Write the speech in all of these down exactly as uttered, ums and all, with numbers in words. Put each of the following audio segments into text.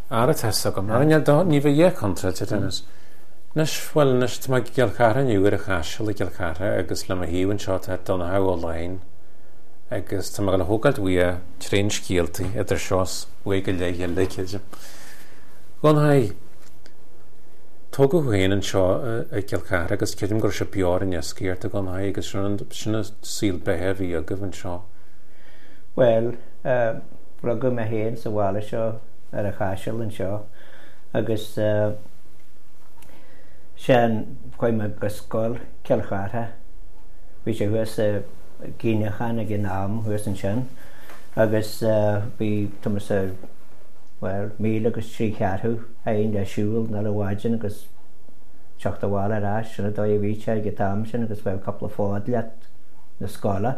Ar y tesog yma, yn ydw ni fe ie contra ti dynnes. Nes, wel, nes ti mae gilchara ni yw'r chasiol i gilchara, agos le mae hi yn siot et o'n haw o lain, agos ti mae gael hwgad wya trin sgielti, edrych sios, wei gylai gylai cylsio. Gon hai, tog o hwyn yn sio y gilchara, agos cydym gwrs y bior yn ysgu ar dy gon hai, agos sy'n y syl behe fi o gyfyn sio. Wel, rog yma hen sy'n wal y sio, ar y chasiol yn sio, agos sian gwae mae gysgol celchara. Fi eisiau hwys gynnychan ag yn am hwys yn sian, agos fi tymys y wel, mil agos tri charhw, ein da siwl na le wadjan agos sioch da wal ar as, sy'n y doi fi eisiau ag am sian agos fel couple of fodliad na sgola.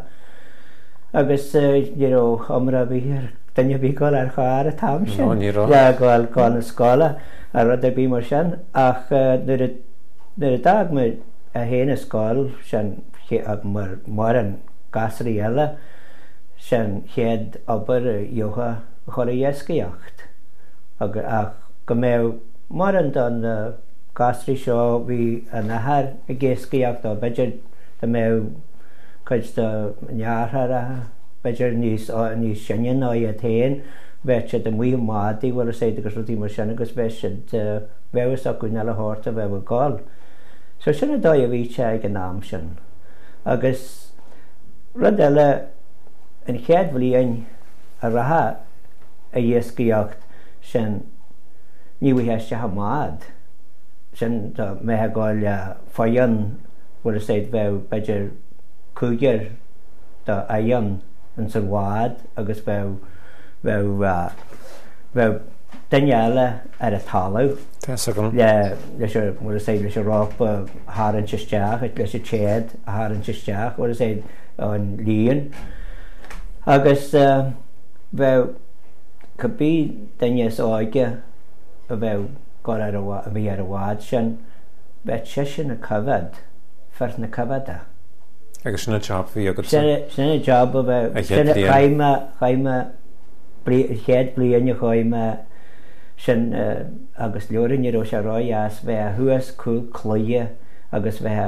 Agos, you know, omra fi hir dyna fi gol ar chwaar y tam sian. No, ni ro. Ja, gol gol y sgola. A roedd y bi mor sian. Ach, nyr y dag mae a hen ysgol sian mor yn gasri ela sian hed ober iocha chor i esgiocht. Ach, gymew mor yn don gasri sio fi yn ahar y gesgiocht o bedr dymew cwyd dy niarhar a bedr nis sianyn o'i at hen fe dy mwy madi wel y seid agos roedd i mor sian agos fe sydd fewys o gwynel y hort a few y gol. So sian y doi o fi tiag yn am sian. Agos roedd ela yn chedd flin a raha y iesgiocht sian ni wy hesio hamad. Sian meha gol ffoion wel y seid few bedr cwgyr da aion yn sy'n wad agos few few few dyniala ar y talw. Tesogol. Ie, lesio, wel y seid lesio rop har yn systiach, lesio ched har yn systiach, wel y seid o'n lun. Agos few cybi dynias oegio y few gor ar y fi ar y wad sian fe sy'n y cyfad, ffyrth na cyfada. Agos sy'n y job fi o gyda. Sy'n y job o fe, sy'n y chaima, chaima, lled blian y chaima, sy'n agos liorin i'r oes a roi as fe a hwys cwl clwya, agos fe a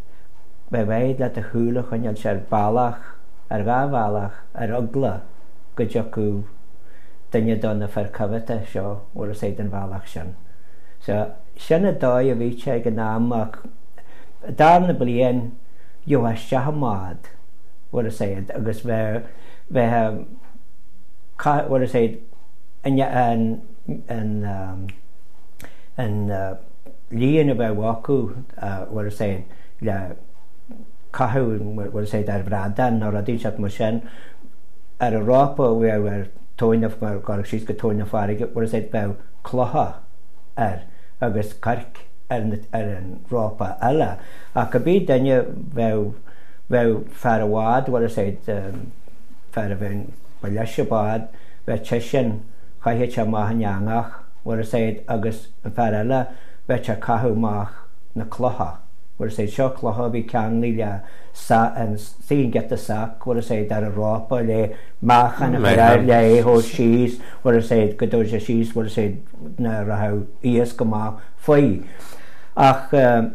fe feid at y hwylach o'n iawn sy'r balach, ar fa balach, ar ogla, gyda cw dynia don y ffer cyfata sio, o'r seid yn balach sy'n. So, sy'n y doi o fi tiag yn am, ac darn y blian, yw a siahamad, what I said, agos fe, fe ha, what I said, yn, yn, yn, um, yn uh, lun o fe wacw, uh, what I said, la, cahw, what I said, ar fradan, o'r adyn siat mwysyn, ar y rop o we ar toyn of, gorach sydd gyda toyn of farig, what I said, fe cloha, ar, agos carc, ar yn ropa ala. Ac y byd dyna few ffer y wad, wel y seid ffer y fe'n wyliasio bad, fe tysyn chai hych a mach yn iangach, wel y seid agos ffer ala, fe cha cahw mach na cloha. Wel y seid sio cloha fi cangli lia sy'n get y sac, wel y seid ar y ropa le mach yn y ffer le e ho sys, wel y seid gyda'r sys, wel y seid na rhaw ies gymach ffwy. Ach,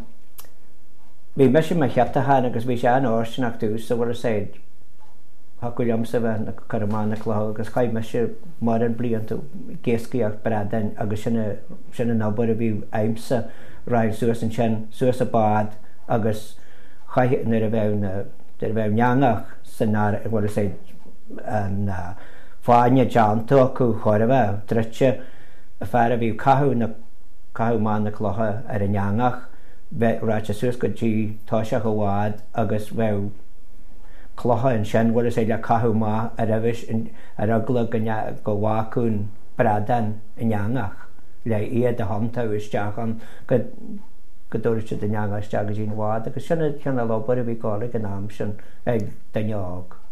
fi mysio mae chiata han agos fi sian oes yn ac dws, so wel y seid hacwyl amser fe na caraman y clohol, agos chai mysio mor yn bliant o gesgu ac braden, agos sy'n y nabod o fi aimsa rhaid sŵs yn sian, sŵs y bad, agos chai nyr y fewn, dyr y fewn iangach sy'n ar, wel y seid, yn ffania janto cw chor y fe, drytio y ffer y fi cahw na cahw man y clocha ar y iangach, fe rhaid y sŵs gyd gi tosiach o wad, agos few clocha yn sian, wel y seid a cahw ma ar efys ar oglyg go wacwn bradan yn iangach, le i dy homta yw'r stiach, ond gyda'r sydd yn iangach stiach gyd i'n wad, agos sy'n y lobr i fi golyg yn am sy'n dyniog.